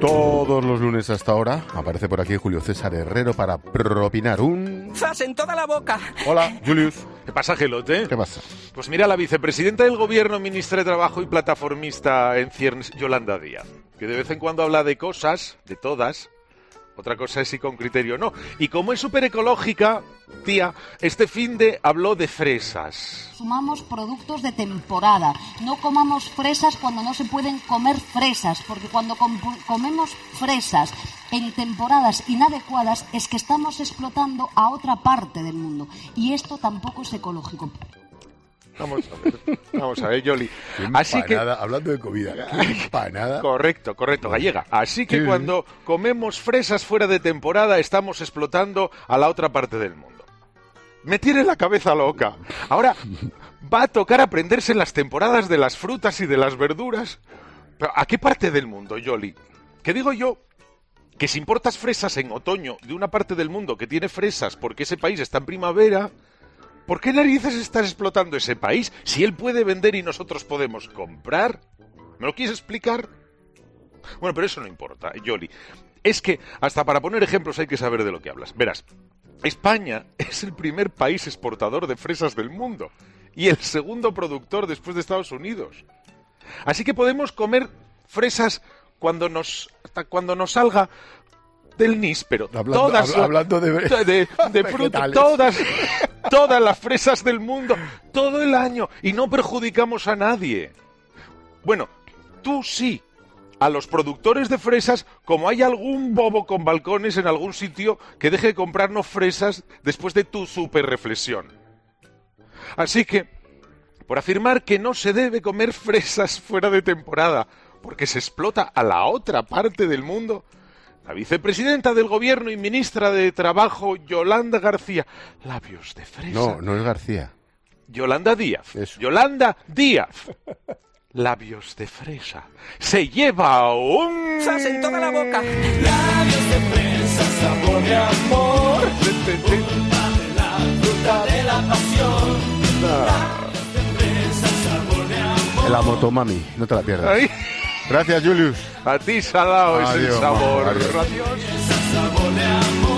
Todos los lunes hasta ahora aparece por aquí Julio César Herrero para propinar un... ¡Zas en toda la boca! Hola, Julius. ¿Qué pasa, Gelote? ¿Qué pasa? Pues mira, la vicepresidenta del Gobierno, ministra de Trabajo y plataformista en ciernes, Yolanda Díaz, que de vez en cuando habla de cosas, de todas. Otra cosa es si con criterio o no. Y como es súper ecológica, tía, este finde habló de fresas. Consumamos productos de temporada. No comamos fresas cuando no se pueden comer fresas, porque cuando comemos fresas en temporadas inadecuadas es que estamos explotando a otra parte del mundo. Y esto tampoco es ecológico. Vamos a ver, Yoli. Así que, hablando de comida, ¿qué empanada? Correcto, gallega. Así que Sí. cuando comemos fresas fuera de temporada estamos explotando a la otra parte del mundo. Me tiene la cabeza loca. Ahora va a tocar aprenderse en las temporadas de las frutas y de las verduras. ¿Pero a qué parte del mundo, Yoli? ¿Qué digo yo? Que si importas fresas en otoño de una parte del mundo que tiene fresas porque ese país está en primavera, ¿por qué narices estás explotando ese país si él puede vender y nosotros podemos comprar? ¿Me lo quieres explicar? Bueno, pero eso no importa, Yoli. Es que hasta para poner ejemplos hay que saber de lo que hablas. Verás, España es el primer país exportador de fresas del mundo y el segundo productor después de Estados Unidos. Así que podemos comer fresas hasta cuando nos salga del níspero. Hablando de fruta, todas las fresas del mundo, todo el año, y no perjudicamos a nadie. Bueno, tú sí, a los productores de fresas, como hay algún bobo con balcones en algún sitio que deje de comprarnos fresas después de tu super reflexión. Así que, por afirmar que no se debe comer fresas fuera de temporada, porque se explota a la otra parte del mundo, la vicepresidenta del Gobierno y ministra de Trabajo, Yolanda García. Labios de fresa. No es García. Yolanda Díaz. Eso. Yolanda Díaz. Labios de fresa. Se lleva un... ¡Zas en toda la boca! Labios de fresa, sabor de amor. Fruta de la fruta de la pasión. Labios de fresa, sabor de amor. La motomami, no te la pierdas. Ahí. Gracias, Julius. A ti, salado, es el Adiós, sabor. adiós. Adiós. Sabor de amor.